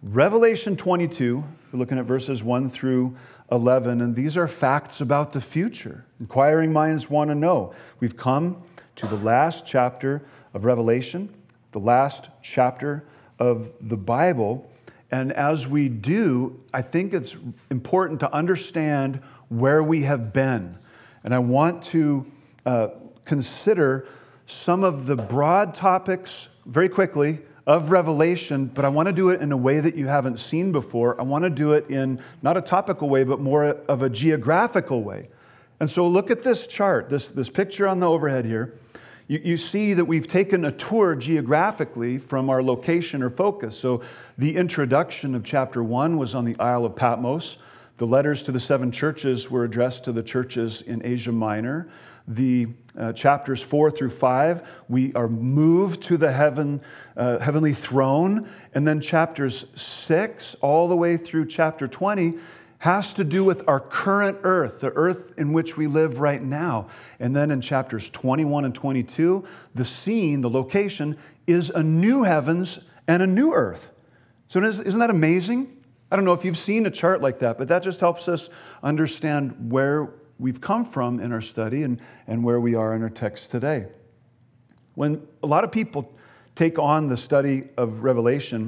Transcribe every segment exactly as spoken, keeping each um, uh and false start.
Revelation twenty-two, we're looking at verses one through eleven, and these are facts about the future. Inquiring minds want to know. We've come to the last chapter of Revelation, the last chapter of the Bible, and as we do, I think it's important to understand where we have been. And I want to uh, consider some of the broad topics very quickly of Revelation, but I want to do it in a way that you haven't seen before. I want to do it in not a topical way, but more of a geographical way. And so look at this chart, this, this picture on the overhead here. You, you see that we've taken a tour geographically from our location or focus. So the introduction of chapter one was on the Isle of Patmos. The letters to the seven churches were addressed to the churches in Asia Minor. The uh, chapters four through five, we are moved to the heaven, uh, heavenly throne. And then chapters six all the way through chapter twenty has to do with our current earth, the earth in which we live right now. And then in chapters twenty-one and twenty-two, the scene, the location, is a new heavens and a new earth. So isn't that amazing? I don't know if you've seen a chart like that, but that just helps us understand where we've come from in our study and, and where we are in our text today. When a lot of people take on the study of Revelation,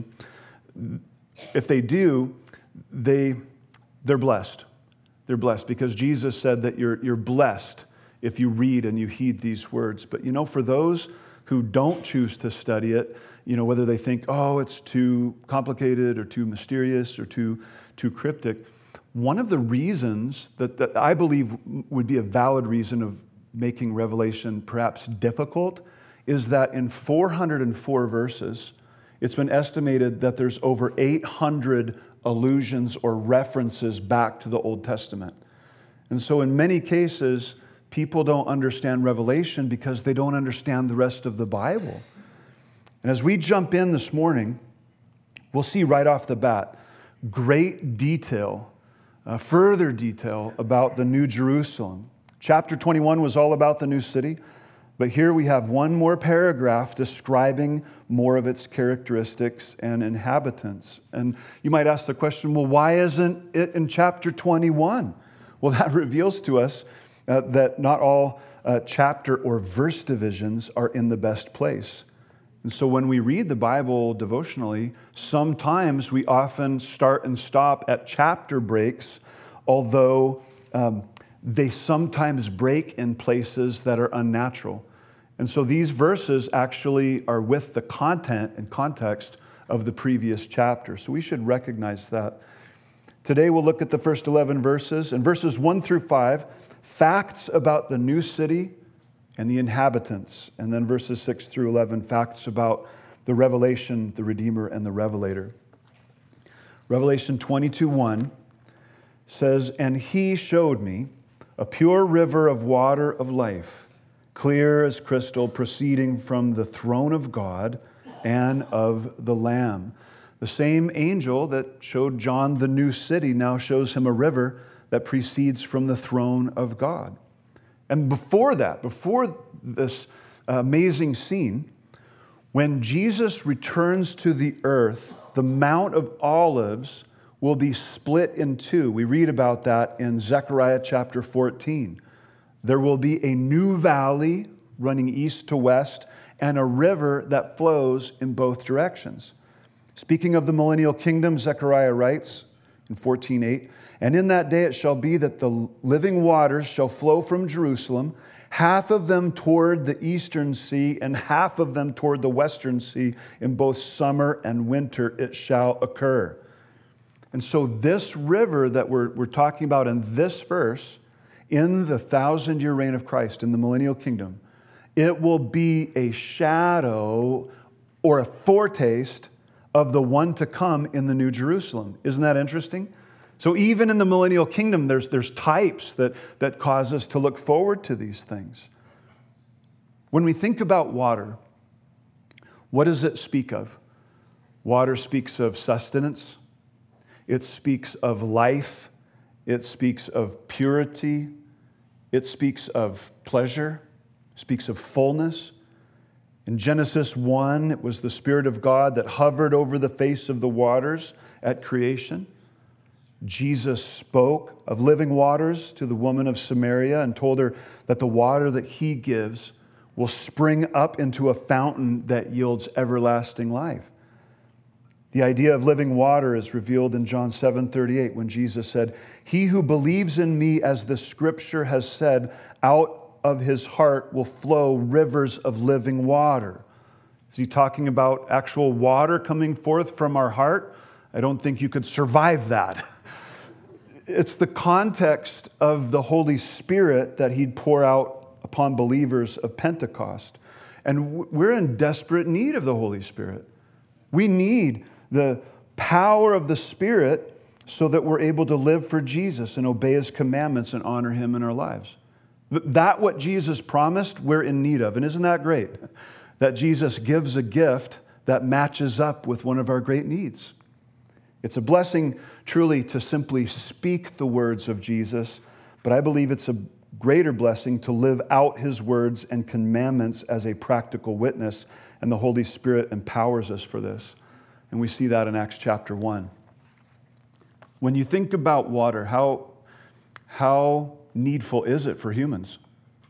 if they do, they, they're blessed. They're blessed because Jesus said that you're, you're blessed if you read and you heed these words. But you know, for those who don't choose to study it, you know, whether they think, oh, it's too complicated or too mysterious or too, too cryptic, one of the reasons that, that I believe would be a valid reason of making Revelation perhaps difficult is that in four hundred four verses, it's been estimated that there's over eight hundred allusions or references back to the Old Testament. And so in many cases, people don't understand Revelation because they don't understand the rest of the Bible. And as we jump in this morning, we'll see right off the bat great detail, uh, further detail about the New Jerusalem. Chapter twenty-one was all about the new city, but here we have one more paragraph describing more of its characteristics and inhabitants. And you might ask the question, well, why isn't it in chapter twenty-one? Well, that reveals to us uh, that not all uh, chapter or verse divisions are in the best place. And so when we read the Bible devotionally, sometimes we often start and stop at chapter breaks, although um, they sometimes break in places that are unnatural. And so these verses actually are with the content and context of the previous chapter. So we should recognize that. Today we'll look at the first eleven verses. In verses one through five, facts about the new city and the inhabitants. And then verses six through eleven, facts about the revelation, the Redeemer, and the Revelator. Revelation twenty-two one says, "And he showed me a pure river of water of life, clear as crystal, proceeding from the throne of God and of the Lamb." The same angel that showed John the new city now shows him a river that proceeds from the throne of God. And before that, before this amazing scene, when Jesus returns to the earth, the Mount of Olives will be split in two. We read about that in Zechariah chapter fourteen. There will be a new valley running east to west and a river that flows in both directions. Speaking of the millennial kingdom, Zechariah writes in fourteen eight, "And in that day it shall be that the living waters shall flow from Jerusalem, half of them toward the eastern sea and half of them toward the western sea. In both summer and winter it shall occur." And so this river that we're, we're talking about in this verse, in the thousand-year reign of Christ, in the millennial kingdom, it will be a shadow or a foretaste of the one to come in the New Jerusalem. Isn't that interesting? So even in the millennial kingdom, there's, there's types that, that cause us to look forward to these things. When we think about water, what does it speak of? Water speaks of sustenance. It speaks of life. It speaks of purity. It speaks of pleasure. It speaks of fullness. In Genesis one, it was the Spirit of God that hovered over the face of the waters at creation. Jesus spoke of living waters to the woman of Samaria and told her that the water that he gives will spring up into a fountain that yields everlasting life. The idea of living water is revealed in John seven thirty-eight when Jesus said, "He who believes in me, as the scripture has said, out of his heart will flow rivers of living water." Is he talking about actual water coming forth from our heart? I don't think you could survive that. It's the context of the Holy Spirit that he'd pour out upon believers of Pentecost. And we're in desperate need of the Holy Spirit. We need the power of the Spirit so that we're able to live for Jesus and obey his commandments and honor him in our lives. That what Jesus promised, we're in need of. And isn't that great? That Jesus gives a gift that matches up with one of our great needs. It's a blessing truly to simply speak the words of Jesus, but I believe it's a greater blessing to live out his words and commandments as a practical witness, and the Holy Spirit empowers us for this. And we see that in Acts chapter one. When you think about water, how, how needful is it for humans?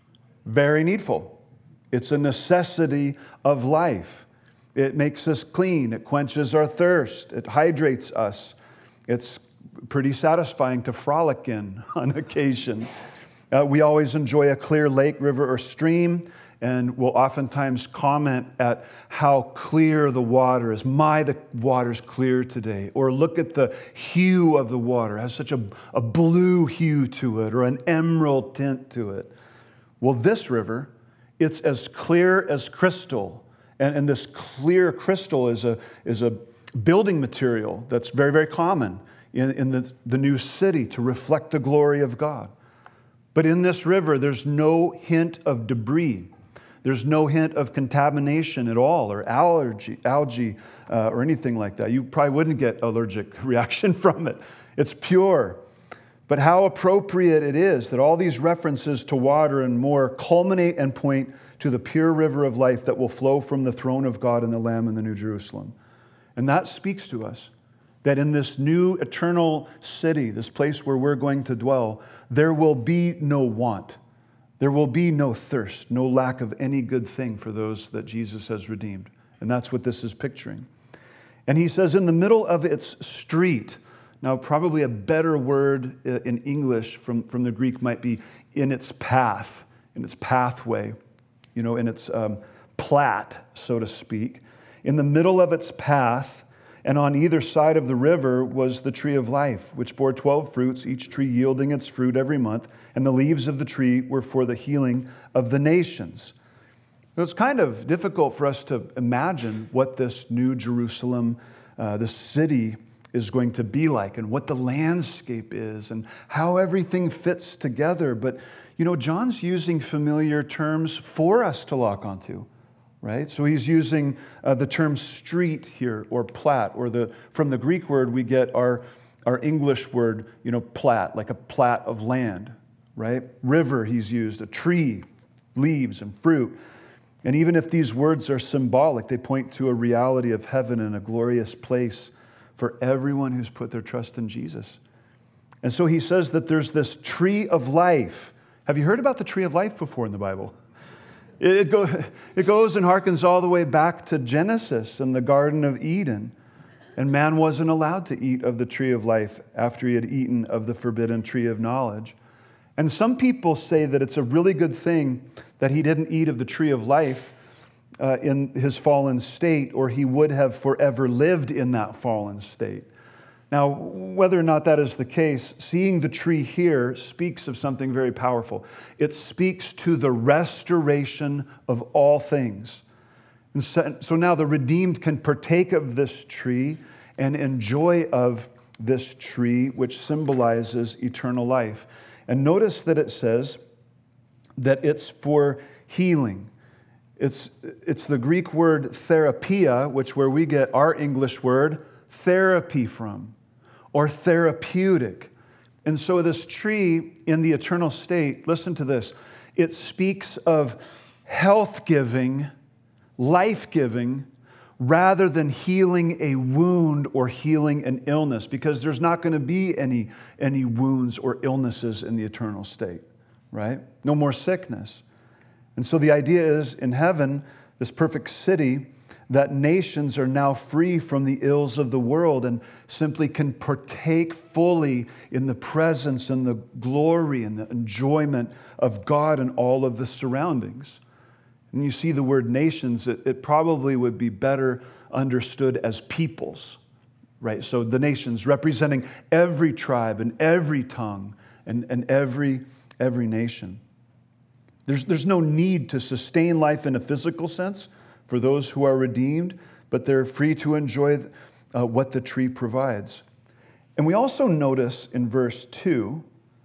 Very needful. It's a necessity of life. It makes us clean. It quenches our thirst. It hydrates us. It's pretty satisfying to frolic in on occasion. Uh, we always enjoy a clear lake, river, or stream, and we'll oftentimes comment at how clear the water is. My, the water's clear today. Or look at the hue of the water. It has such a, a blue hue to it, or an emerald tint to it. Well, this river, it's as clear as crystal. And, and this clear crystal is a, is a building material that's very, very common in, in the, the new city to reflect the glory of God. But in this river, there's no hint of debris. There's no hint of contamination at all, or allergy, algae, uh, or anything like that. You probably wouldn't get allergic reaction from it. It's pure. But how appropriate it is that all these references to water and more culminate and point to the pure river of life that will flow from the throne of God and the Lamb in the New Jerusalem. And that speaks to us that in this new eternal city, this place where we're going to dwell, there will be no want. There will be no thirst, no lack of any good thing for those that Jesus has redeemed. And that's what this is picturing. And he says, in the middle of its street, now probably a better word in English from, from the Greek might be in its path, in its pathway, you know, in its um, plat, so to speak. In the middle of its path, and on either side of the river was the tree of life, which bore twelve fruits, each tree yielding its fruit every month, and the leaves of the tree were for the healing of the nations. So it's kind of difficult for us to imagine what this new Jerusalem, uh, this city, is going to be like, and what the landscape is, and how everything fits together. But, you know, John's using familiar terms for us to lock onto. Right? So he's using uh, the term street here, or plat, or the from the Greek word we get our, our English word, you know, plat, like a plat of land, right? River he's used, a tree, leaves and fruit. And even if these words are symbolic, they point to a reality of heaven and a glorious place for everyone who's put their trust in Jesus. And so he says that there's this tree of life. Have you heard about the tree of life before in the Bible? It, go, it goes and harkens all the way back to Genesis and the Garden of Eden. And man wasn't allowed to eat of the tree of life after he had eaten of the forbidden tree of knowledge. And some people say that it's a really good thing that he didn't eat of the tree of life uh, in his fallen state, or he would have forever lived in that fallen state. Now, whether or not that is the case, seeing the tree here speaks of something very powerful. It speaks to the restoration of all things. And so, so now the redeemed can partake of this tree and enjoy of this tree, which symbolizes eternal life. And notice that it says that it's for healing. It's, it's the Greek word therapia, which where we get our English word therapy from, or therapeutic. And so this tree in the eternal state, listen to this, it speaks of health-giving, life-giving, rather than healing a wound or healing an illness, because there's not going to be any, any wounds or illnesses in the eternal state, right? No more sickness. And so the idea is, in heaven, this perfect city, that nations are now free from the ills of the world and simply can partake fully in the presence and the glory and the enjoyment of God and all of the surroundings. And you see the word nations, it, it probably would be better understood as peoples, right? So the nations representing every tribe and every tongue and, and every, every nation. There's, there's no need to sustain life in a physical sense for those who are redeemed, but they're free to enjoy uh, what the tree provides. And we also notice in verse two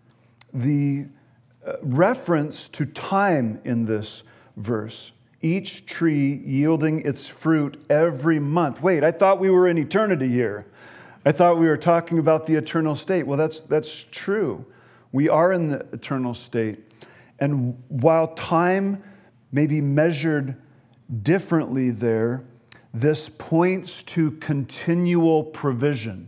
the uh, reference to time in this verse. Each tree yielding its fruit every month. Wait, I thought we were in eternity here. I thought we were talking about the eternal state. Well, that's that's true. We are in the eternal state. And while time may be measured differently there, this points to continual provision.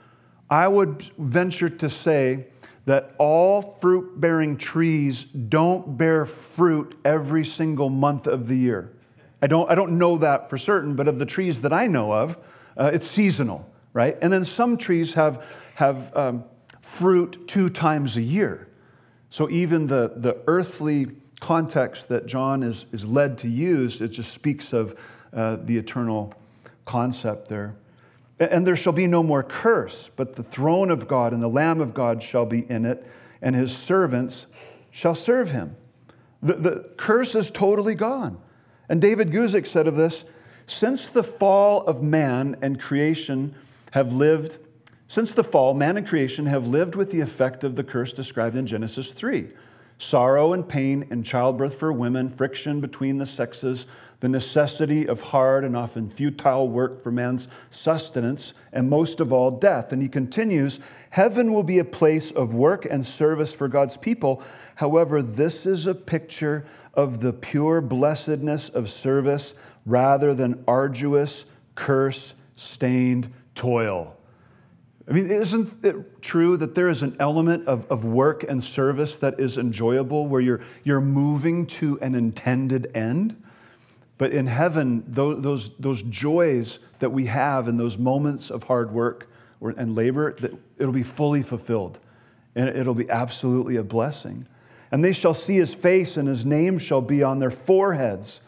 I would venture to say that all fruit-bearing trees don't bear fruit every single month of the year. I don't, I don't know that for certain, but of the trees that I know of, uh, it's seasonal, right? And then some trees have, have um, fruit two times a year. So even the, the earthly context that John is, is led to use, it just speaks of uh, the eternal concept there. And there shall be no more curse, but the throne of God and the Lamb of God shall be in it, and his servants shall serve him. The, the curse is totally gone. And David Guzik said of this, since the fall of man and creation have lived, since the fall, man and creation have lived with the effect of the curse described in Genesis three. Sorrow and pain in childbirth for women, friction between the sexes, the necessity of hard and often futile work for man's sustenance, and most of all, death. And he continues, heaven will be a place of work and service for God's people. However, this is a picture of the pure blessedness of service rather than arduous, curse-stained toil. I mean, isn't it true that there is an element of, of work and service that is enjoyable, where you're, you're moving to an intended end? But in heaven, those, those, those joys that we have in those moments of hard work or, and labor, that it'll be fully fulfilled. And it'll be absolutely a blessing. And they shall see his face, and his name shall be on their foreheads.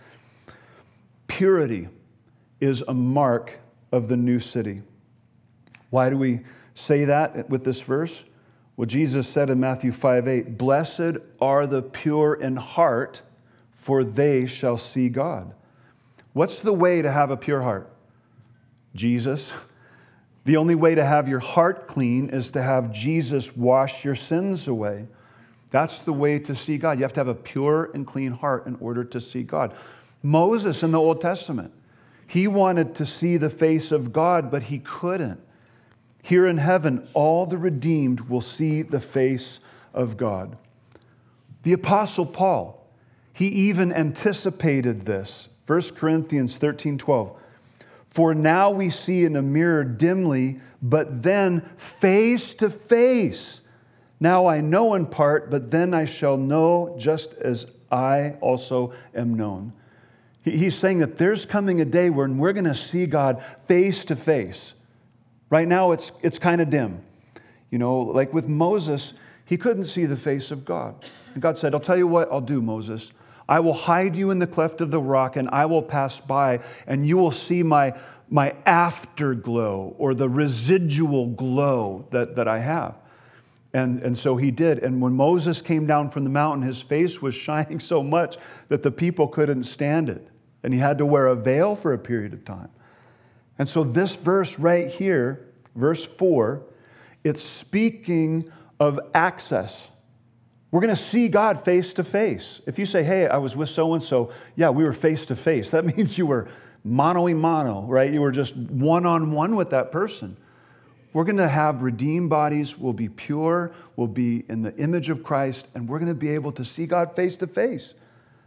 Purity is a mark of the new city. Why do we say that with this verse? Well, Jesus said in Matthew five eight, blessed are the pure in heart, for they shall see God. What's the way to have a pure heart? Jesus. The only way to have your heart clean is to have Jesus wash your sins away. That's the way to see God. You have to have a pure and clean heart in order to see God. Moses in the Old Testament, he wanted to see the face of God, but he couldn't. Here in heaven, all the redeemed will see the face of God. The Apostle Paul, he even anticipated this. First Corinthians thirteen twelve. For now we see in a mirror dimly, but then face to face. Now I know in part, but then I shall know just as I also am known. He's saying that there's coming a day when we're going to see God face to face. Right now, it's it's kind of dim. You know, like with Moses, he couldn't see the face of God. And God said, I'll tell you what I'll do, Moses. I will hide you in the cleft of the rock, and I will pass by, and you will see my, my afterglow, or the residual glow that, that I have. And, and so he did. And when Moses came down from the mountain, his face was shining so much that the people couldn't stand it. And he had to wear a veil for a period of time. And so this verse right here, verse four, it's speaking of access. We're going to see God face to face. If you say, hey, I was with so-and-so, yeah, we were face to face. That means you were mano-a-mano, right? You were just one-on-one with that person. We're going to have redeemed bodies. We'll be pure. We'll be in the image of Christ. And we're going to be able to see God face to face.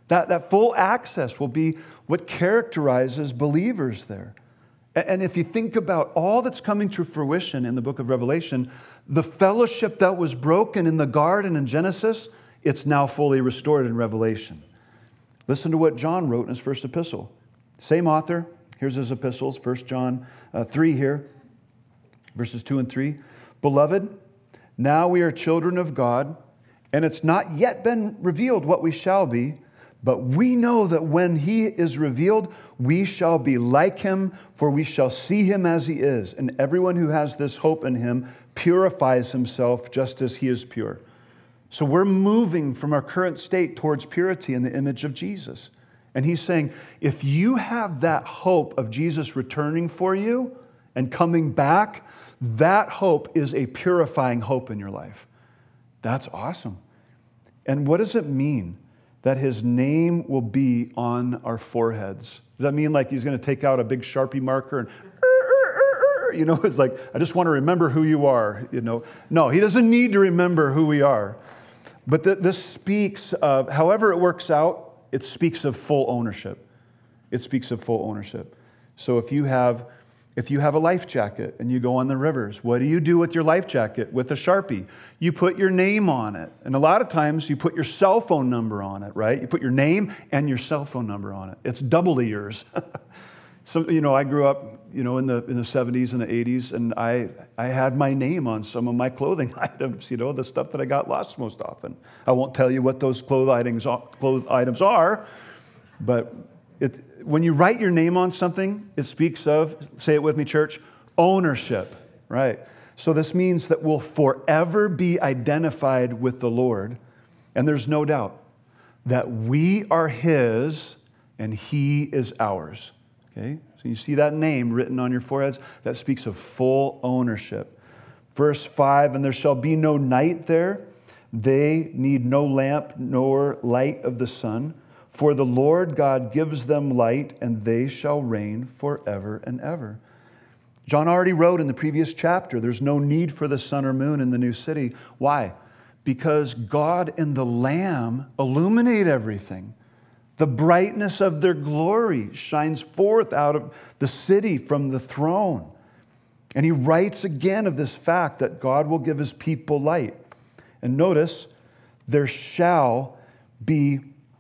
That, that full access will be what characterizes believers there. And if you think about all that's coming to fruition in the book of Revelation, the fellowship that was broken in the garden in Genesis, it's now fully restored in Revelation. Listen to what John wrote in his first epistle. Same author. Here's his epistles, First John uh, three here, verses two and three. Beloved, now we are children of God, and it's not yet been revealed what we shall be, but we know that when he is revealed, we shall be like him, for we shall see him as he is. And everyone who has this hope in him purifies himself just as he is pure. So we're moving from our current state towards purity in the image of Jesus. And he's saying, if you have that hope of Jesus returning for you and coming back, that hope is a purifying hope in your life. That's awesome. And what does it mean that his name will be on our foreheads? Does that mean like he's going to take out a big Sharpie marker and, you know, it's like, I just want to remember who you are, you know? No, he doesn't need to remember who we are. But th- this speaks of, however it works out, it speaks of full ownership. It speaks of full ownership. So if you have If you have a life jacket and you go on the rivers, what do you do with your life jacket? With a Sharpie, you put your name on it. And a lot of times you put your cell phone number on it, right? You put your name and your cell phone number on it. It's doubly yours. So, you know, I grew up, you know, in the in the seventies and the eighties, and I I had my name on some of my clothing items, you know, the stuff that I got lost most often. I won't tell you what those clothes items are, clothes items are, but it, when you write your name on something, it speaks of, say it with me, church, ownership, right? So this means that we'll forever be identified with the Lord, and there's no doubt that we are his and he is ours, okay? So you see that name written on your foreheads, that speaks of full ownership. Verse five, and there shall be no night there. They need no lamp nor light of the sun. For the Lord God gives them light, and they shall reign forever and ever. John already wrote in the previous chapter, there's no need for the sun or moon in the new city. Why? Because God and the Lamb illuminate everything. The brightness of their glory shines forth out of the city from the throne. And he writes again of this fact that God will give his people light. And notice, there shall be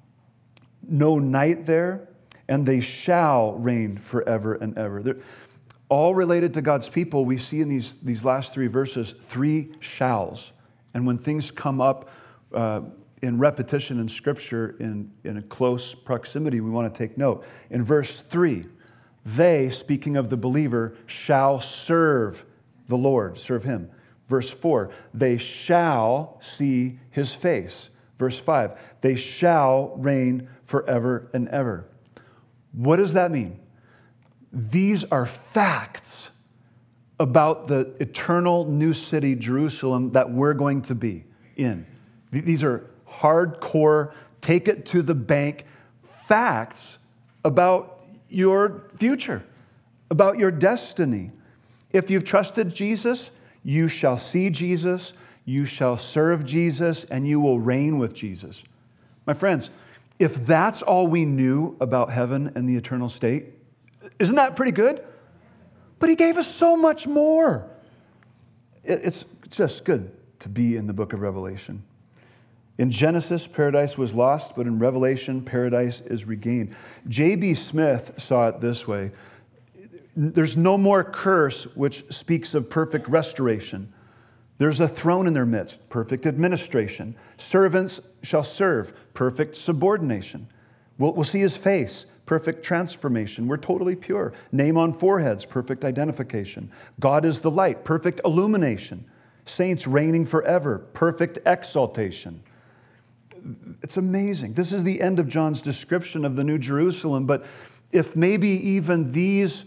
no night there, and they shall reign forever and ever. They're all related to God's people. We see in these, these last three verses, three shalls. And when things come up uh, in repetition in Scripture, in, in a close proximity, we want to take note. In verse three, they, speaking of the believer, shall serve the Lord, serve him. Verse four, they shall see his face. Verse five, they shall reign forever and ever. What does that mean? These are facts about the eternal new city, Jerusalem, that we're going to be in. These are hardcore, take it to the bank facts about your future, about your destiny. If you've trusted Jesus, you shall see Jesus, you shall serve Jesus, and you will reign with Jesus. My friends, if that's all we knew about heaven and the eternal state, isn't that pretty good? But he gave us so much more. It's just good to be in the book of Revelation. In Genesis, paradise was lost, but in Revelation, paradise is regained. J B Smith saw it this way. There's no more curse, which speaks of perfect restoration. There's a throne in their midst, perfect administration. Servants shall serve, perfect subordination. We'll, we'll see his face, perfect transformation. We're totally pure. Name on foreheads, perfect identification. God is the light, perfect illumination. Saints reigning forever, perfect exaltation. It's amazing. This is the end of John's description of the New Jerusalem, but if maybe even these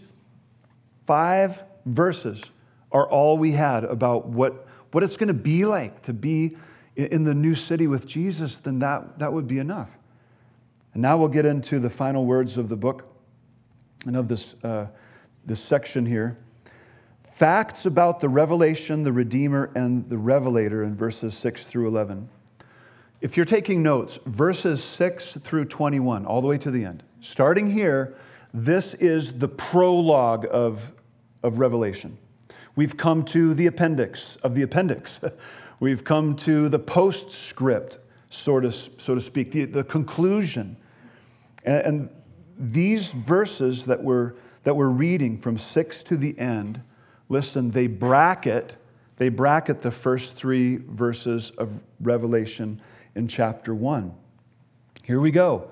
five verses are all we had about what what it's going to be like to be in the new city with Jesus, then that, that would be enough. And now we'll get into the final words of the book and of this, uh, this section here. Facts about the revelation, the Redeemer, and the Revelator in verses six through eleven. If you're taking notes, verses six through twenty-one, all the way to the end, starting here, this is the prologue of, of Revelation. We've come to the appendix of the appendix. We've come to the postscript, so to, so to speak, the, the conclusion. And, and these verses that we're, that we're reading from six to the end, listen, they bracket, they bracket the first three verses of Revelation in chapter one. Here we go.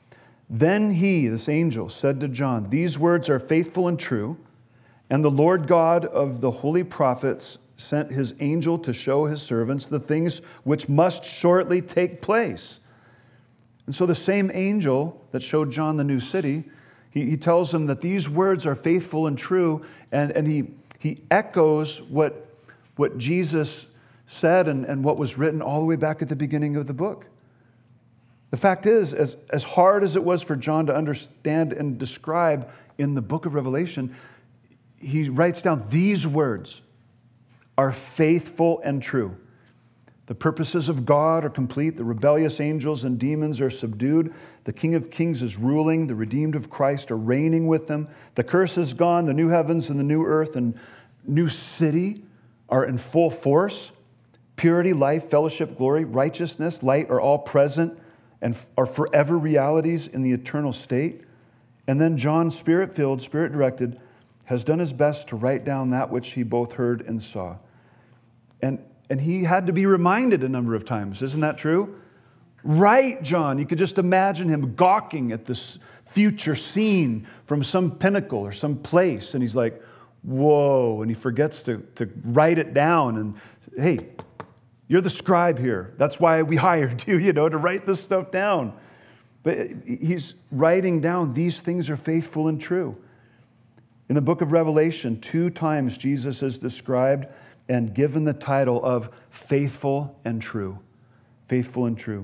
Then he, this angel, said to John, "These words are faithful and true, and the Lord God of the holy prophets sent his angel to show his servants the things which must shortly take place." And so the same angel that showed John the new city, he, he tells him that these words are faithful and true, and, and he, he echoes what, what Jesus said and, and what was written all the way back at the beginning of the book. The fact is, as, as hard as it was for John to understand and describe in the book of Revelation, he writes down these words are faithful and true. The purposes of God are complete. The rebellious angels and demons are subdued. The King of Kings is ruling. The redeemed of Christ are reigning with them. The curse is gone. The new heavens and the new earth and new city are in full force. Purity, life, fellowship, glory, righteousness, light are all present and are forever realities in the eternal state. And then John, Spirit-filled, Spirit-directed, has done his best to write down that which he both heard and saw. And, and he had to be reminded a number of times. Isn't that true? Right, John. You could just imagine him gawking at this future scene from some pinnacle or some place. And he's like, whoa. And he forgets to, to write it down. And, hey, you're the scribe here. That's why we hired you, you know, to write this stuff down. But he's writing down, these things are faithful and true. In the book of Revelation, two times Jesus is described and given the title of faithful and true. Faithful and true.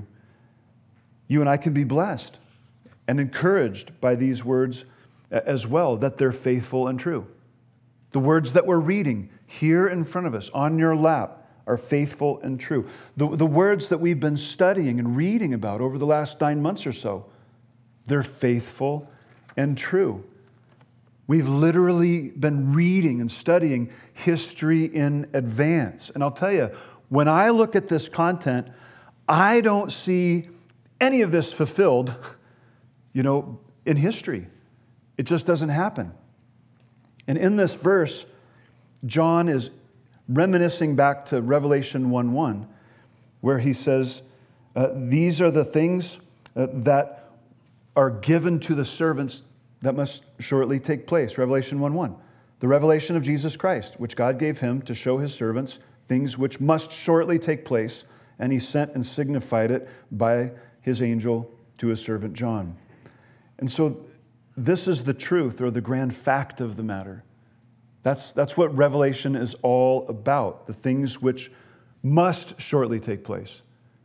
You and I can be blessed and encouraged by these words as well, that they're faithful and true. The words that we're reading here in front of us, on your lap, are faithful and true. The, the words that we've been studying and reading about over the last nine months or so, they're faithful and true. We've literally been reading and studying history in advance. And I'll tell you, when I look at this content, I don't see any of this fulfilled, you know, in history. It just doesn't happen. And in this verse, John is reminiscing back to Revelation one one, where he says, uh, these are the things uh, that are given to the servants that must shortly take place. Revelation one one. The revelation of Jesus Christ, which God gave him to show his servants things which must shortly take place, and he sent and signified it by his angel to his servant John. And so this is the truth or the grand fact of the matter. That's, that's what Revelation is all about, the things which must shortly take place.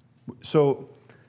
So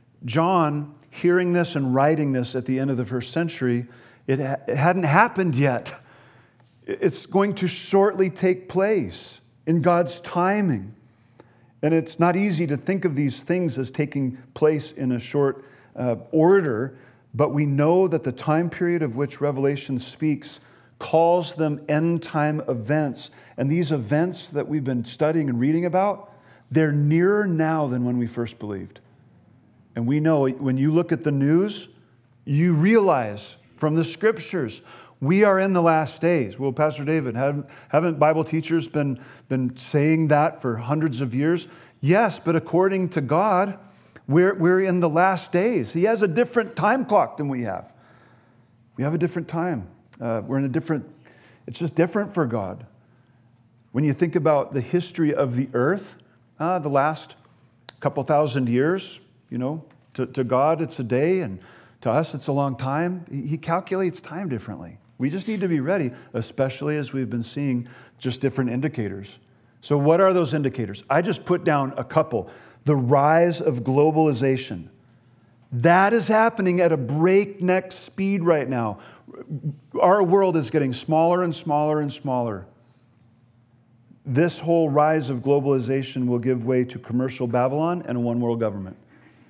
John, hearing this and writing this at the end of the first century, it, ha- it hadn't happened yet. It's going to shortly take place in God's timing. And it's not easy to think of these things as taking place in a short uh, order, but we know that the time period of which Revelation speaks calls them end-time events. And these events that we've been studying and reading about, they're nearer now than when we first believed. And we know when you look at the news, you realize from the Scriptures, we are in the last days. Well, Pastor David, haven't, haven't Bible teachers been, been saying that for hundreds of years? Yes, but according to God, we're, we're in the last days. He has a different time clock than we have. We have a different time. Uh, we're in a different, it's just different for God. When you think about the history of the earth, uh, the last couple thousand years, you know, to, to God it's a day, and to us it's a long time. He calculates time differently. We just need to be ready, especially as we've been seeing just different indicators. So what are those indicators? I just put down a couple. The rise of globalization. That is happening at a breakneck speed right now. Our world is getting smaller and smaller and smaller. This whole rise of globalization will give way to commercial Babylon and a one-world government.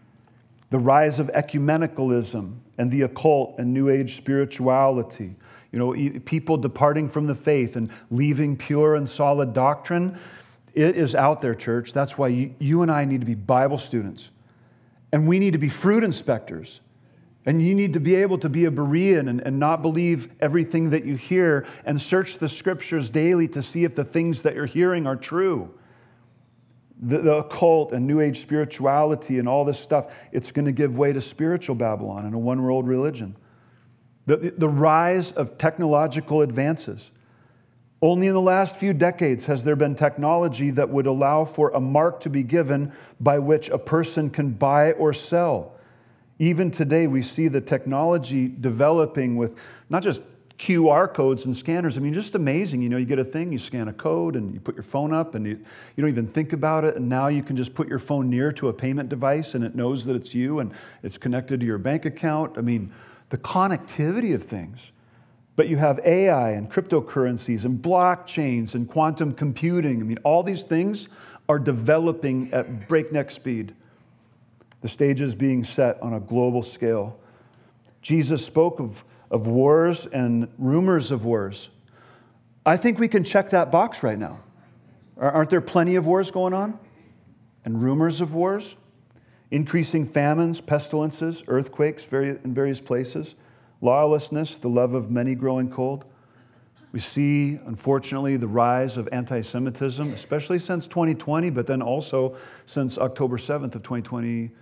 The rise of ecumenicalism and the occult and New Age spirituality. You know, people departing from the faith and leaving pure and solid doctrine. It is out there, church. That's why you, you and I need to be Bible students. And we need to be fruit inspectors. And you need to be able to be a Berean and, and not believe everything that you hear and search the scriptures daily to see if the things that you're hearing are true. The, the occult and New Age spirituality and all this stuff, it's going to give way to spiritual Babylon and a one-world religion. The, the rise of technological advances. Only in the last few decades has there been technology that would allow for a mark to be given by which a person can buy or sell. Even today, we see the technology developing with not just Q R codes and scanners. I mean, just amazing. You know, you get a thing, you scan a code, and you put your phone up, and you, you don't even think about it. And now you can just put your phone near to a payment device, and it knows that it's you, and it's connected to your bank account. I mean, the connectivity of things. But you have A I and cryptocurrencies and blockchains and quantum computing. I mean, all these things are developing at breakneck speed. The stage is being set on a global scale. Jesus spoke of, of wars and rumors of wars. I think we can check that box right now. Aren't there plenty of wars going on? And rumors of wars? Increasing famines, pestilences, earthquakes in various places. Lawlessness, the love of many growing cold. We see, unfortunately, the rise of anti-Semitism, especially since twenty twenty, but then also since October seventh of twenty twenty-three,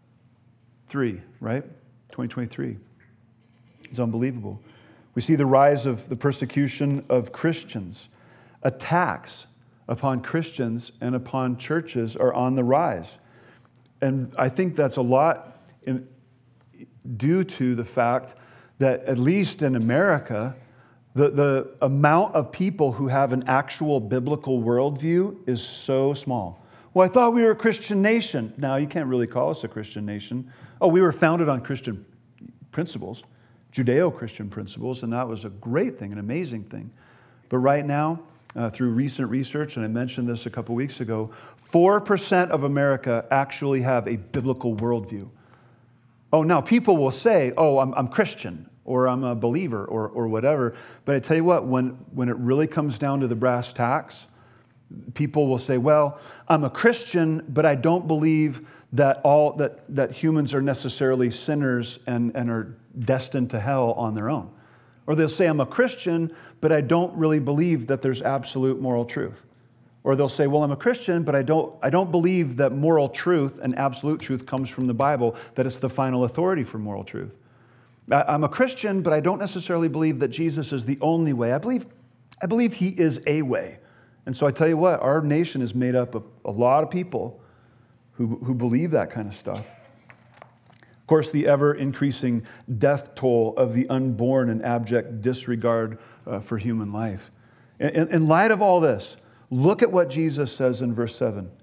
right? twenty twenty-three. It's unbelievable. We see the rise of the persecution of Christians. Attacks upon Christians and upon churches are on the rise. And I think that's a lot in, due to the fact that, at least in America, the, the amount of people who have an actual biblical worldview is so small. Well, I thought we were a Christian nation. Now, you can't really call us a Christian nation. Oh, we were founded on Christian principles, Judeo-Christian principles, and that was a great thing, an amazing thing. But right now, uh, through recent research, and I mentioned this a couple weeks ago, four percent of America actually have a biblical worldview. Oh, now people will say, oh, I'm, I'm Christian, or I'm a believer, or, or whatever. But I tell you what, when, when it really comes down to the brass tacks, people will say, well, I'm a Christian, but I don't believe that all that, that humans are necessarily sinners and, and are destined to hell on their own. Or they'll say, I'm a Christian, but I don't really believe that there's absolute moral truth. Or they'll say, well, I'm a Christian, but I don't, I don't believe that moral truth and absolute truth comes from the Bible, that it's the final authority for moral truth. I'm a Christian, but I don't necessarily believe that Jesus is the only way. I believe, I believe he is a way. And so I tell you what, our nation is made up of a lot of people who, who believe that kind of stuff. Of course, the ever-increasing death toll of the unborn and abject disregard uh, for human life. In, in light of all this, look at what Jesus says in verse seven.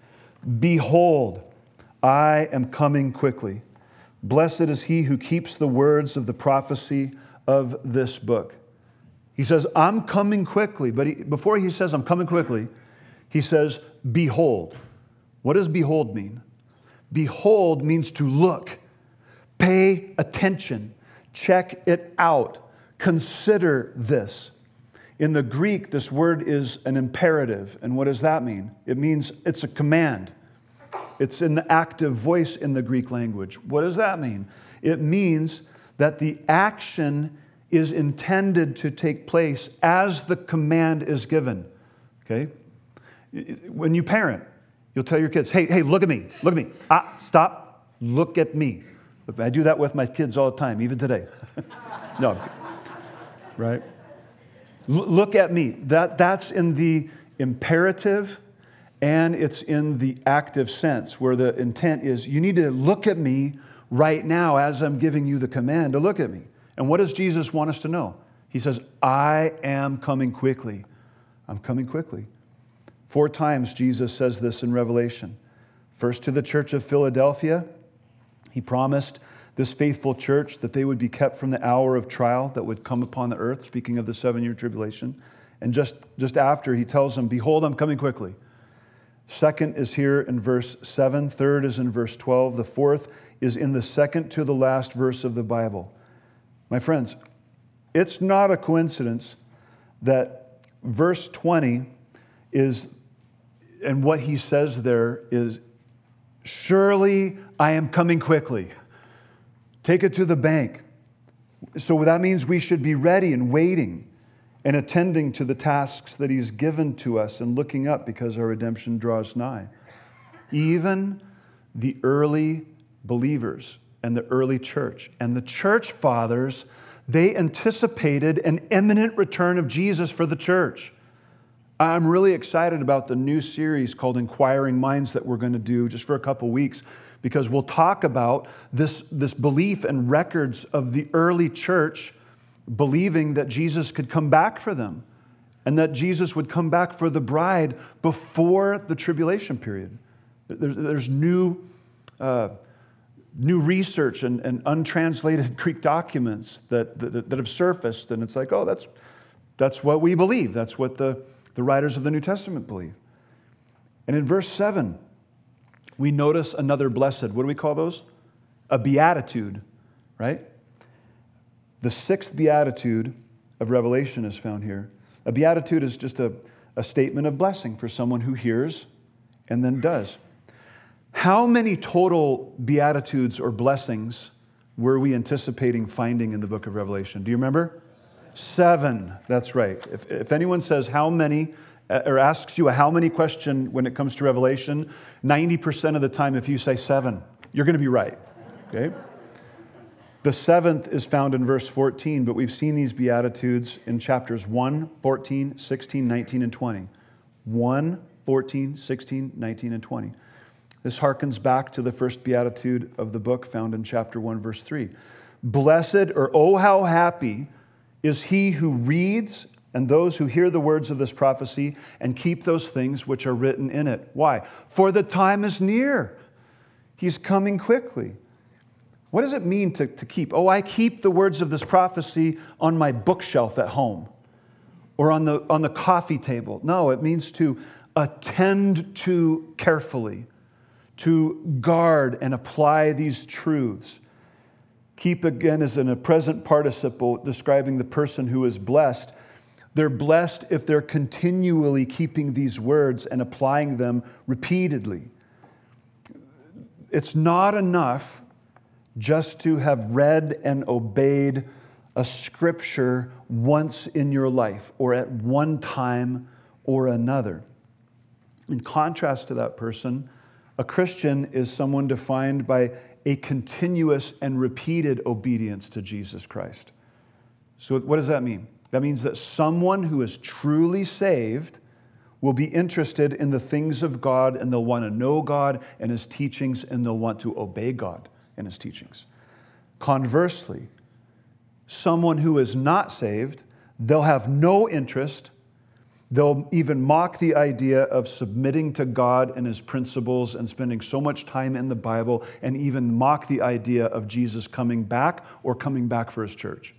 Behold, I am coming quickly. Blessed is he who keeps the words of the prophecy of this book. He says, I'm coming quickly. But he, before he says, I'm coming quickly, he says, behold. What does behold mean? Behold means to look, pay attention, check it out, consider this. In the Greek, this word is an imperative. And what does that mean? It means it's a command. It's in the active voice in the Greek language. What does that mean? It means that the action is intended to take place as the command is given. Okay? When you parent, you'll tell your kids, hey, hey, look at me, look at me. Ah, stop, look at me. I do that with my kids all the time, even today. No, right? Look at me. That, that's in the imperative, and it's in the active sense, where the intent is, you need to look at me right now as I'm giving you the command to look at me. And what does Jesus want us to know? He says, I am coming quickly. I'm coming quickly. Four times Jesus says this in Revelation. First to the church of Philadelphia, he promised this faithful church that they would be kept from the hour of trial that would come upon the earth, speaking of the seven-year tribulation. And just, just after, he tells them, behold, I'm coming quickly. Second is here in verse seven. Third is in verse twelve. The fourth is in the second to the last verse of the Bible. My friends, it's not a coincidence that verse twenty is, and what he says there is, surely I am coming quickly. Take it to the bank. So that means we should be ready and waiting and attending to the tasks that he's given to us and looking up because our redemption draws nigh. Even the early believers and the early church and the church fathers, they anticipated an imminent return of Jesus for the church. I'm really excited about the new series called Inquiring Minds that we're going to do just for a couple weeks, because we'll talk about this, this belief and records of the early church believing that Jesus could come back for them and that Jesus would come back for the bride before the tribulation period. There's, there's new, uh, new research and, and untranslated Greek documents that, that, that have surfaced, and it's like, oh, that's, that's what we believe. That's what the, the writers of the New Testament believe. And in verse seven, we notice another blessed. What do we call those? A beatitude, right? The sixth beatitude of Revelation is found here. A beatitude is just a, a statement of blessing for someone who hears and then does. How many total beatitudes or blessings were we anticipating finding in the book of Revelation? Do you remember? Seven. That's right. If, if anyone says how many, or asks you a how many question when it comes to Revelation, ninety percent of the time if you say seven, you're going to be right. Okay? The seventh is found in verse fourteen, but we've seen these Beatitudes in chapters one, fourteen, sixteen, nineteen, and twenty. one, fourteen, sixteen, nineteen, and twenty. This harkens back to the first Beatitude of the book found in chapter one, verse three. Blessed, or oh how happy, is he who reads and those who hear the words of this prophecy and keep those things which are written in it. Why? For the time is near. He's coming quickly. What does it mean to, to keep? Oh, I keep the words of this prophecy on my bookshelf at home or on the, on the coffee table. No, it means to attend to carefully, to guard and apply these truths. Keep, again, is in a present participle describing the person who is blessed. They're blessed if they're continually keeping these words and applying them repeatedly. It's not enough just to have read and obeyed a scripture once in your life or at one time or another. In contrast to that person, a Christian is someone defined by a continuous and repeated obedience to Jesus Christ. So what does that mean? That means that someone who is truly saved will be interested in the things of God, and they'll want to know God and His teachings, and they'll want to obey God and His teachings. Conversely, someone who is not saved, they'll have no interest. They'll even mock the idea of submitting to God and His principles and spending so much time in the Bible, and even mock the idea of Jesus coming back or coming back for His church.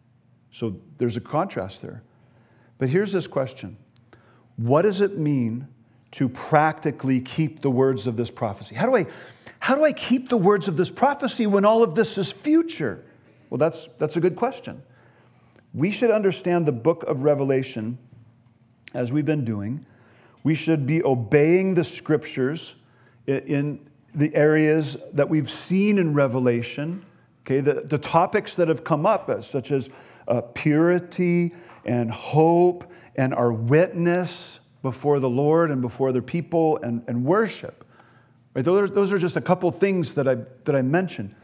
So there's a contrast there. But here's this question. What does it mean to practically keep the words of this prophecy? How do I, how do I keep the words of this prophecy when all of this is future? Well, that's, that's a good question. We should understand the book of Revelation as we've been doing. We should be obeying the scriptures in the areas that we've seen in Revelation, okay, the, the topics that have come up, such as uh, purity and hope and our witness before the Lord and before other people and, and worship. Right? Those, are, those are just a couple things that I, that I mentioned.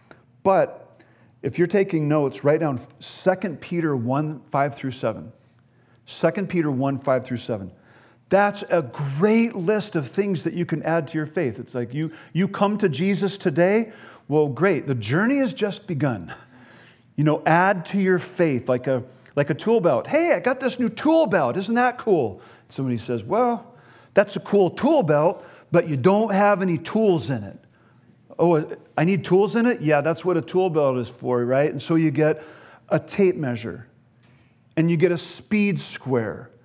But if you're taking notes, write down Second Peter one, five through seven. Second Peter one, five through seven. That's a great list of things that you can add to your faith. It's like you, you come to Jesus today, well, great. The journey has just begun. You know, add to your faith like a, like a tool belt. Hey, I got this new tool belt. Isn't that cool? Somebody says, well, that's a cool tool belt, but you don't have any tools in it. Oh, I need tools in it? Yeah, that's what a tool belt is for, right? And so you get a tape measure, and you get a speed square,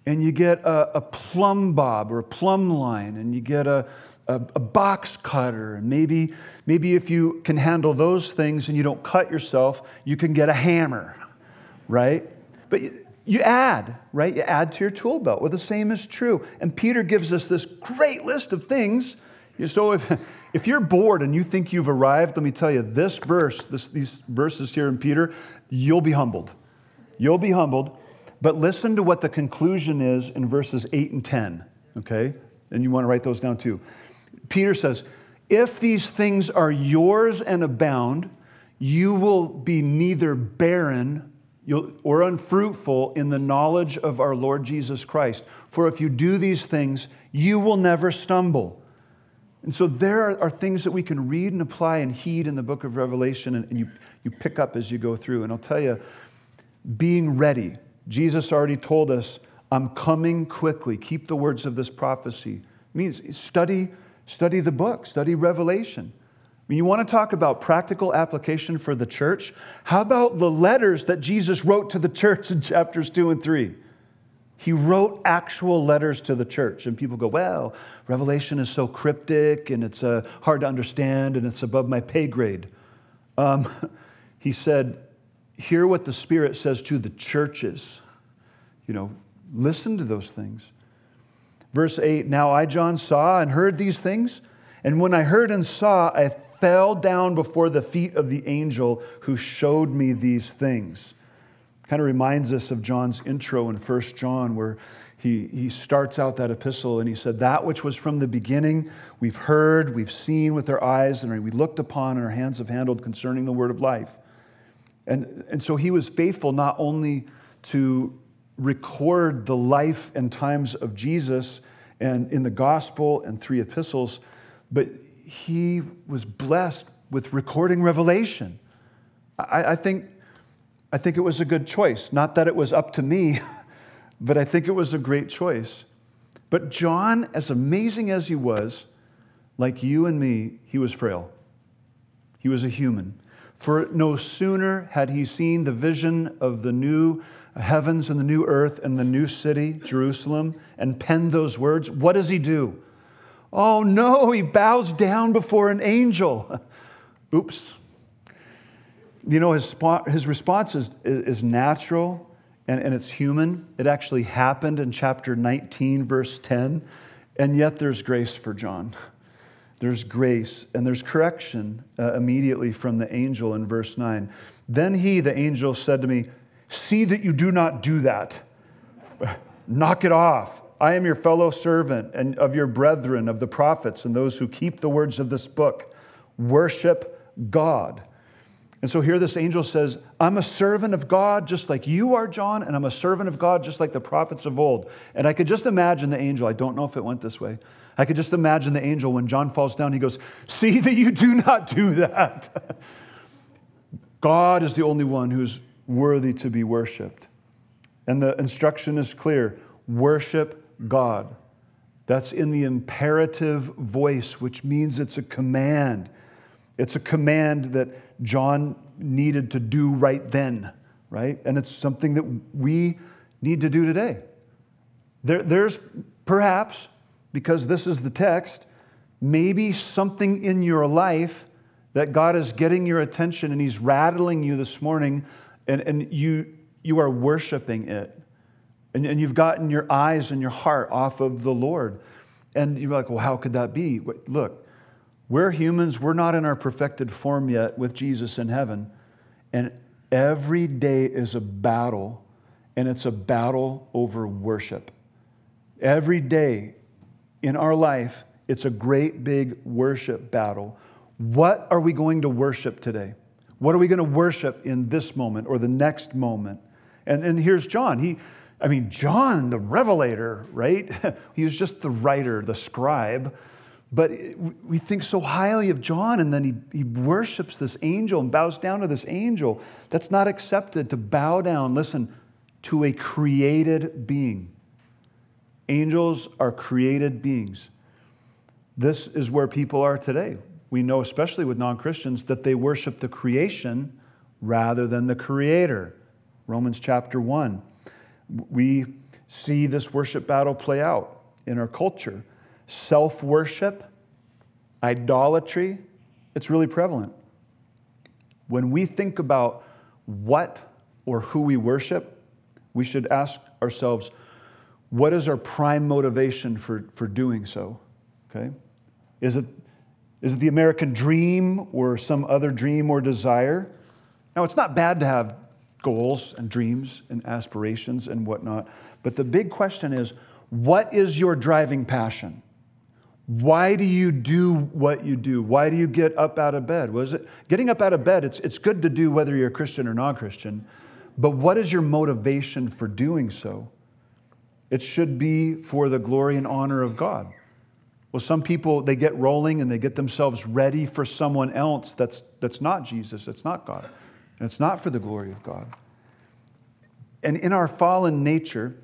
and you get a, a plumb bob or a plumb line, and you get a, a, a box cutter, and maybe, maybe if you can handle those things and you don't cut yourself, you can get a hammer, right? But you, you add, right? You add to your tool belt. Well, the same is true. And Peter gives us this great list of things. So if, if you're bored and you think you've arrived, let me tell you, this verse, this, these verses here in Peter, you'll be humbled. You'll be humbled. But listen to what the conclusion is in verses eight and ten, okay? And you want to write those down too. Peter says, if these things are yours and abound, you will be neither barren or unfruitful in the knowledge of our Lord Jesus Christ. For if you do these things, you will never stumble. And so there are, are things that we can read and apply and heed in the book of Revelation, and, and you, you pick up as you go through. And I'll tell you, being ready. Jesus already told us, I'm coming quickly. Keep the words of this prophecy. It means study, study the book, study Revelation. When you want to talk about practical application for the church, how about the letters that Jesus wrote to the church in chapters two and three? He wrote actual letters to the church. And people go, well, Revelation is so cryptic and it's uh, hard to understand and it's above my pay grade. Um, he said, hear what the Spirit says to the churches. You know, listen to those things. Verse eight, now I, John, saw and heard these things. And when I heard and saw, I fell down before the feet of the angel who showed me these things. Kind of reminds us of John's intro in First John, where he, he starts out that epistle and he said, that which was from the beginning, we've heard, we've seen with our eyes, and we looked upon and our hands have handled concerning the word of life. And, and so he was faithful not only to record the life and times of Jesus and in the gospel and three epistles, but he was blessed with recording Revelation. I, I think I think it was a good choice. Not that it was up to me, but I think it was a great choice. But John, as amazing as he was, like you and me, he was frail. He was a human. For no sooner had he seen the vision of the new heavens and the new earth and the new city, Jerusalem, and penned those words, what does he do? Oh no, he bows down before an angel. Oops. You know, his, his response is, is natural and, and it's human. It actually happened in chapter nineteen, verse ten. And yet there's grace for John. There's grace and there's correction uh, immediately from the angel in verse nine. Then he, the angel, said to me, see that you do not do that. Knock it off. I am your fellow servant and of your brethren, of the prophets and those who keep the words of this book. Worship God. And so here this angel says, I'm a servant of God just like you are, John, and I'm a servant of God just like the prophets of old. And I could just imagine the angel. I don't know if it went this way. I could just imagine the angel when John falls down, he goes, see that you do not do that. God is the only one who's worthy to be worshiped. And the instruction is clear. Worship God. That's in the imperative voice, which means it's a command. It's a command that John needed to do right then, right? And it's something that we need to do today. There, there's perhaps, because this is the text, maybe something in your life that God is getting your attention and He's rattling you this morning, and, and you, you are worshiping it. And, and you've gotten your eyes and your heart off of the Lord. And you're like, well, how could that be? Look, we're humans. We're not in our perfected form yet with Jesus in heaven. And every day is a battle, and it's a battle over worship. Every day in our life, it's a great big worship battle. What are we going to worship today? What are we going to worship in this moment or the next moment? And, and here's John. He, I mean, John, the revelator, right? He was just the writer, the scribe. But we think so highly of John, and then he, he worships this angel and bows down to this angel. That's not accepted, to bow down, listen, to a created being. Angels are created beings. This is where people are today. We know, especially with non-Christians, that they worship the creation rather than the Creator. Romans chapter one. We see this worship battle play out in our culture. Self-worship, idolatry, it's really prevalent. When we think about what or who we worship, we should ask ourselves, what is our prime motivation for, for doing so? Okay? Is it, is it the American dream or some other dream or desire? Now, it's not bad to have goals and dreams and aspirations and whatnot, but the big question is, what is your driving passion? Why do you do what you do? Why do you get up out of bed? Was it getting up out of bed? It's, it's good to do whether you're a Christian or non-Christian, but what is your motivation for doing so? It should be for the glory and honor of God. Well, some people, they get rolling and they get themselves ready for someone else that's, that's not Jesus, that's not God, and it's not for the glory of God. And in our fallen nature,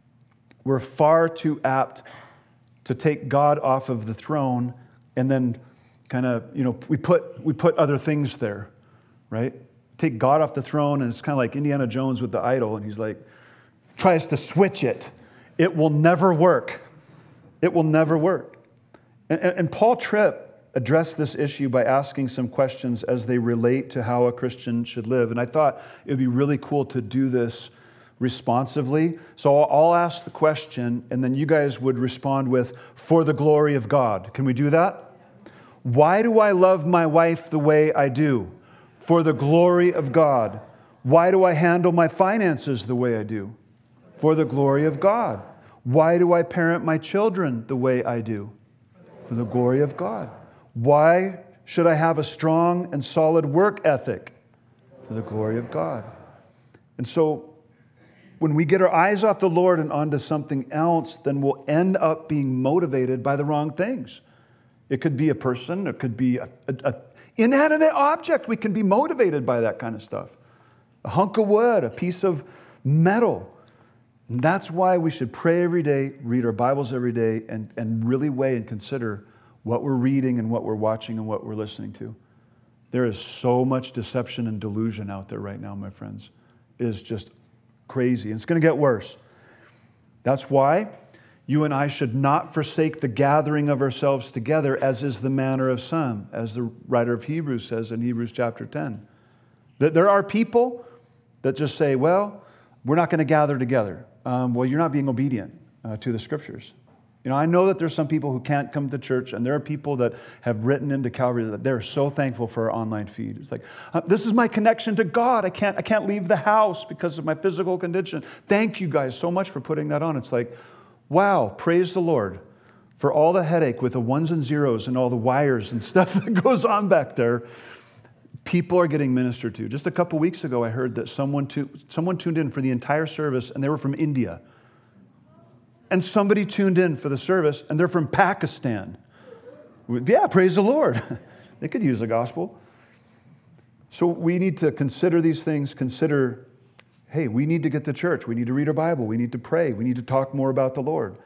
we're far too apt to take God off of the throne and then kind of, you know, we put we put other things there, right? Take God off the throne, and it's kind of like Indiana Jones with the idol, and he's like, tries to switch it. It will never work. It will never work. And, and Paul Tripp addressed this issue by asking some questions as they relate to how a Christian should live. And I thought it would be really cool to do this responsively. So I'll ask the question, and then you guys would respond with, for the glory of God. Can we do that? Why do I love my wife the way I do? For the glory of God. Why do I handle my finances the way I do? For the glory of God. Why do I parent my children the way I do? For the glory of God. Why should I have a strong and solid work ethic? For the glory of God. And so, when we get our eyes off the Lord and onto something else, then we'll end up being motivated by the wrong things. It could be a person, it could be a, a, a inanimate object. We can be motivated by that kind of stuff. A hunk of wood, a piece of metal. And that's why we should pray every day, read our Bibles every day, and, and really weigh and consider what we're reading and what we're watching and what we're listening to. There is so much deception and delusion out there right now, my friends. It is just crazy. And it's going to get worse. That's why you and I should not forsake the gathering of ourselves together, as is the manner of some, as the writer of Hebrews says in Hebrews chapter ten. That there are people that just say, well, we're not going to gather together. Um, well, you're not being obedient uh, to the Scriptures. You know, I know that there's some people who can't come to church, and there are people that have written into Calvary that they're so thankful for our online feed. It's like, uh, this is my connection to God. I can't, I can't leave the house because of my physical condition. Thank you guys so much for putting that on. It's like, wow, praise the Lord for all the headache with the ones and zeros and all the wires and stuff that goes on back there. People are getting ministered to. Just a couple weeks ago, I heard that someone, tu- someone tuned in for the entire service, and they were from India. And somebody tuned in for the service, and they're from Pakistan. Yeah, praise the Lord. They could use the gospel. So we need to consider these things, consider, hey, we need to get to church. We need to read our Bible. We need to pray. We need to talk more about the Lord.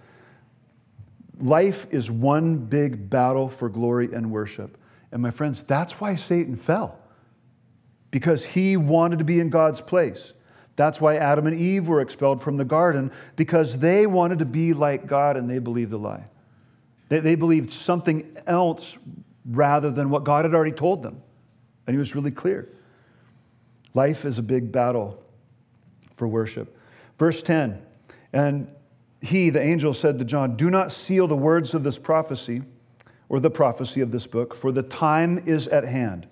Life is one big battle for glory and worship. And my friends, that's why Satan fell. Because he wanted to be in God's place. That's why Adam and Eve were expelled from the garden, because they wanted to be like God and they believed the lie. They, they believed something else rather than what God had already told them. And he was really clear. Life is a big battle for worship. Verse ten, and he, the angel, said to John, do not seal the words of this prophecy, or the prophecy of this book, for the time is at hand.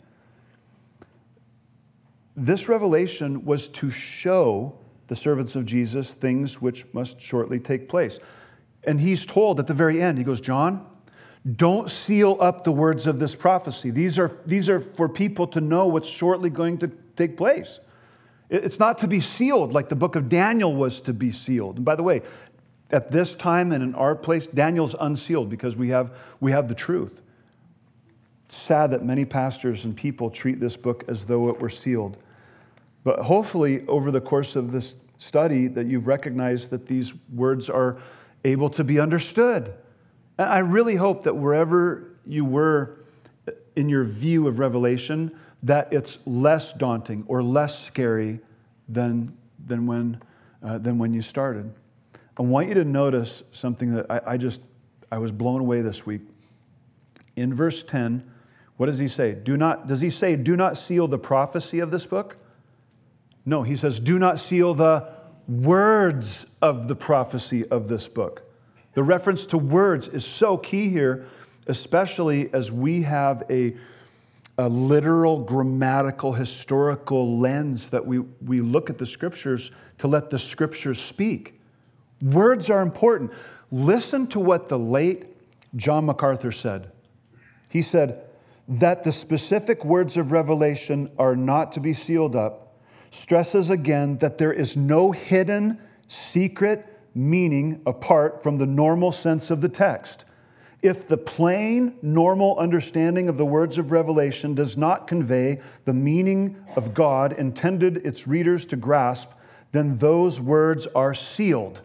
This revelation was to show the servants of Jesus things which must shortly take place. And he's told at the very end, he goes, John, don't seal up the words of this prophecy. These are, these are for people to know what's shortly going to take place. It's not to be sealed like the book of Daniel was to be sealed. And by the way, at this time and in our place, Daniel's unsealed because we have, we have the truth. It's sad that many pastors and people treat this book as though it were sealed. But hopefully, over the course of this study, that you've recognized that these words are able to be understood. And I really hope that wherever you were in your view of Revelation, that it's less daunting or less scary than, than, when, uh, than when you started. I want you to notice something that I, I just, I was blown away this week. In verse ten, what does he say? Do not, does he say, do not seal the prophecy of this book? No, he says, do not seal the words of the prophecy of this book. The reference to words is so key here, especially as we have a, a literal, grammatical, historical lens that we, we look at the scriptures to let the scriptures speak. Words are important. Listen to what the late John MacArthur said. He said that the specific words of Revelation are not to be sealed up, stresses again that there is no hidden, secret meaning apart from the normal sense of the text. If the plain, normal understanding of the words of Revelation does not convey the meaning of God intended its readers to grasp, then those words are sealed.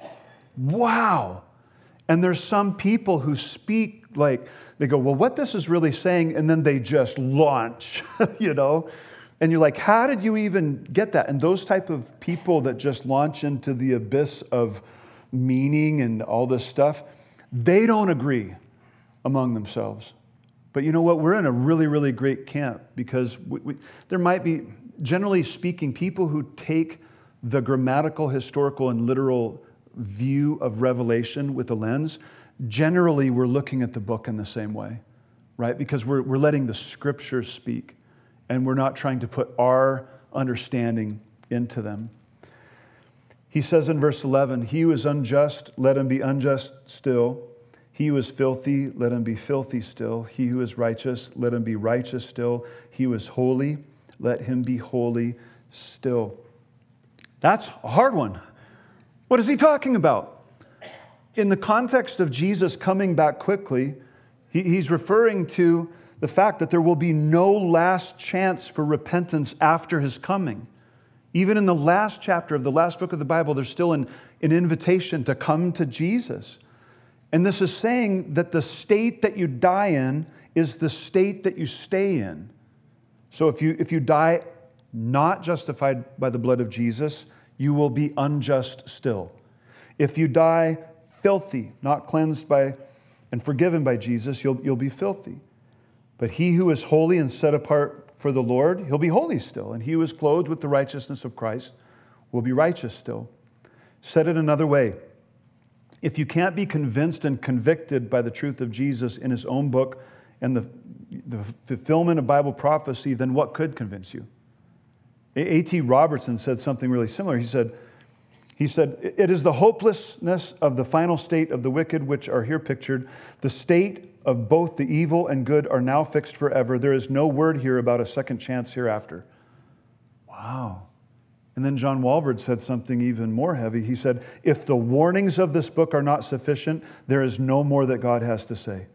Wow! And there's some people who speak like, they go, well, what this is really saying, and then they just launch, you know? And you're like, how did you even get that? And those type of people that just launch into the abyss of meaning and all this stuff, they don't agree among themselves. But you know what? We're in a really, really great camp because we, we, there might be, generally speaking, people who take the grammatical, historical, and literal view of Revelation with a lens. Generally, we're looking at the book in the same way, right? Because we're, we're letting the scriptures speak. And we're not trying to put our understanding into them. He says in verse eleven, he who is unjust, let him be unjust still. He who is filthy, let him be filthy still. He who is righteous, let him be righteous still. He who is holy, let him be holy still. That's a hard one. What is he talking about? In the context of Jesus coming back quickly, he, he's referring to the fact that there will be no last chance for repentance after his coming. Even in the last chapter of the last book of the Bible, there's still an, an invitation to come to Jesus. And this is saying that the state that you die in is the state that you stay in. So if you, if you die not justified by the blood of Jesus, you will be unjust still. If you die filthy, not cleansed by and forgiven by Jesus, you'll, you'll be filthy. But he who is holy and set apart for the Lord, he'll be holy still. And he who is clothed with the righteousness of Christ will be righteous still. Said it another way, if you can't be convinced and convicted by the truth of Jesus in his own book and the, the fulfillment of Bible prophecy, then what could convince you? A T Robertson said something really similar. He said, He said, it is the hopelessness of the final state of the wicked which are here pictured. The state of both the evil and good are now fixed forever. There is no word here about a second chance hereafter. Wow. And then John Walvoord said something even more heavy. He said, if the warnings of this book are not sufficient, there is no more that God has to say.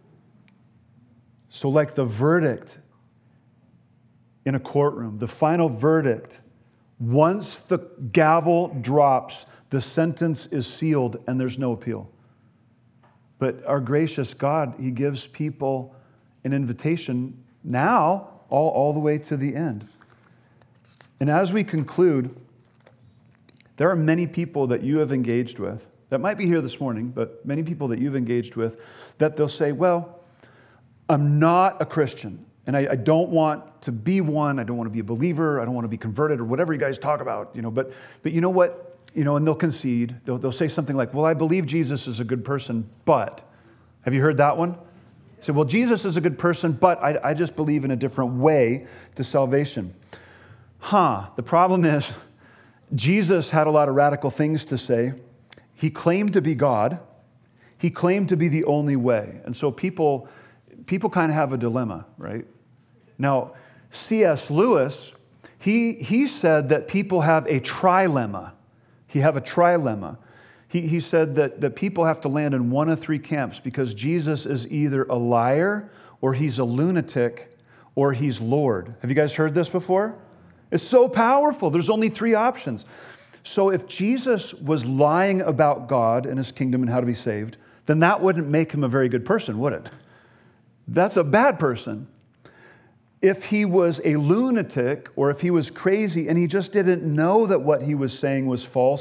So like the verdict in a courtroom, the final verdict, once the gavel drops, the sentence is sealed and there's no appeal. But our gracious God, he gives people an invitation now all, all the way to the end. And as we conclude, there are many people that you have engaged with, that might be here this morning, but many people that you've engaged with, that they'll say, well, I'm not a Christian. And I, I don't want to be one. I don't want to be a believer. I don't want to be converted or whatever you guys talk about. You know, but but you know what? You know, and they'll concede. They'll they'll say something like, "Well, I believe Jesus is a good person, but." Have you heard that one? Say, "Well, Jesus is a good person, but I, I just believe in a different way to salvation." Huh? The problem is, Jesus had a lot of radical things to say. He claimed to be God. He claimed to be the only way, and so people people kind of have a dilemma, right? Now, C S Lewis, he, he said that people have a trilemma. He have a trilemma. He, he said that, that people have to land in one of three camps because Jesus is either a liar or he's a lunatic or he's Lord. Have you guys heard this before? It's so powerful. There's only three options. So if Jesus was lying about God and his kingdom and how to be saved, then that wouldn't make him a very good person, would it? That's a bad person. If he was a lunatic or if he was crazy and he just didn't know that what he was saying was false,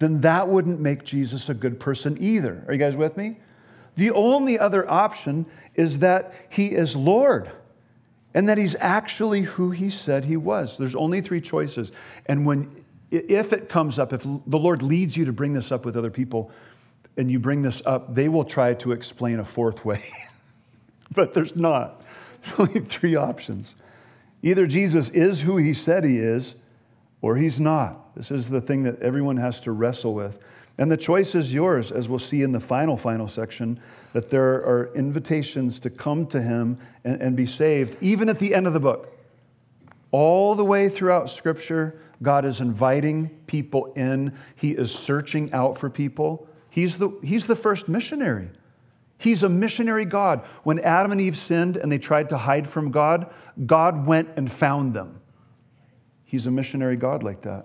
then that wouldn't make Jesus a good person either. Are you guys with me? The only other option is that he is Lord and that he's actually who he said he was. There's only three choices. And when, if it comes up, if the Lord leads you to bring this up with other people and you bring this up, they will try to explain a fourth way. But there's not. There's only three options. Either Jesus is who he said he is, or he's not. This is the thing that everyone has to wrestle with. And the choice is yours, as we'll see in the final, final section, that there are invitations to come to him and, and be saved, even at the end of the book. All the way throughout Scripture, God is inviting people in. He is searching out for people. He's the, he's the first missionary. He's a missionary God. When Adam and Eve sinned and they tried to hide from God, God went and found them. He's a missionary God like that.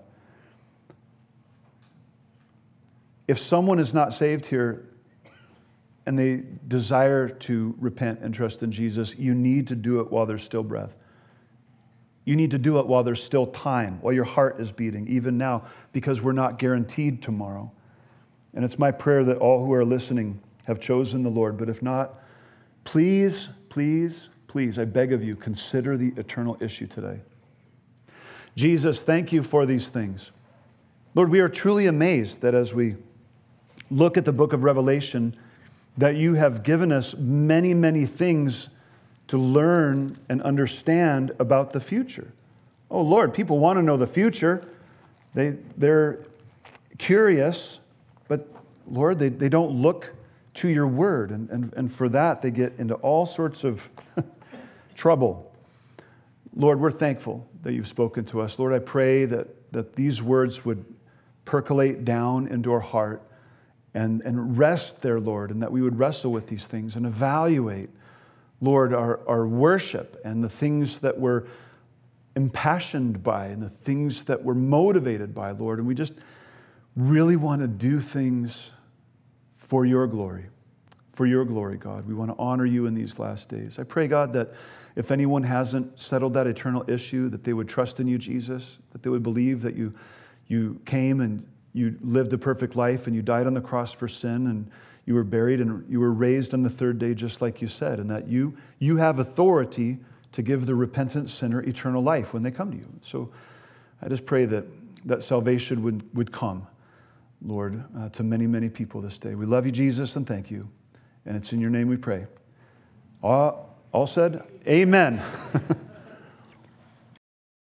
If someone is not saved here and they desire to repent and trust in Jesus, you need to do it while there's still breath. You need to do it while there's still time, while your heart is beating, even now, because we're not guaranteed tomorrow. And it's my prayer that all who are listening have chosen the Lord. But if not, please, please, please, I beg of you, consider the eternal issue today. Jesus, thank you for these things. Lord, we are truly amazed that as we look at the book of Revelation, that you have given us many, many things to learn and understand about the future. Oh, Lord, people want to know the future. They, they're curious, but Lord, they, they don't look to your word. And, and, and for that, they get into all sorts of trouble. Lord, we're thankful that you've spoken to us. Lord, I pray that, that these words would percolate down into our heart and, and rest there, Lord, and that we would wrestle with these things and evaluate, Lord, our, our worship and the things that we're impassioned by and the things that we're motivated by, Lord. And we just really want to do things for your glory, for your glory, God. We want to honor you in these last days. I pray, God, that if anyone hasn't settled that eternal issue, that they would trust in you, Jesus, that they would believe that you, you came and you lived a perfect life and you died on the cross for sin and you were buried and you were raised on the third day just like you said, and that you, you have authority to give the repentant sinner eternal life when they come to you. So I just pray that, that salvation would, would come, Lord, uh, to many, many people this day. We love you, Jesus, and thank you. And it's in your name we pray. All, all said, amen.